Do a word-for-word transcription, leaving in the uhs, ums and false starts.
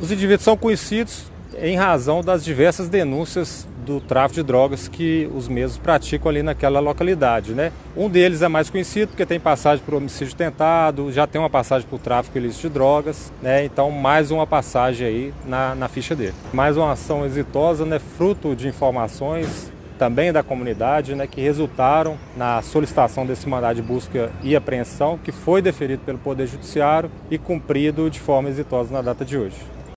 Os indivíduos são conhecidos em razão das diversas denúncias do tráfico de drogas que os mesmos praticam ali naquela localidade, né? Um deles é mais conhecido porque tem passagem por homicídio tentado, já tem uma passagem por tráfico ilícito de drogas, né? Então mais uma passagem aí na, na ficha dele. Mais uma ação exitosa, né? Fruto de informações também da comunidade, né? Que resultaram na solicitação desse mandado de busca e apreensão que foi deferido pelo Poder Judiciário e cumprido de forma exitosa na data de hoje.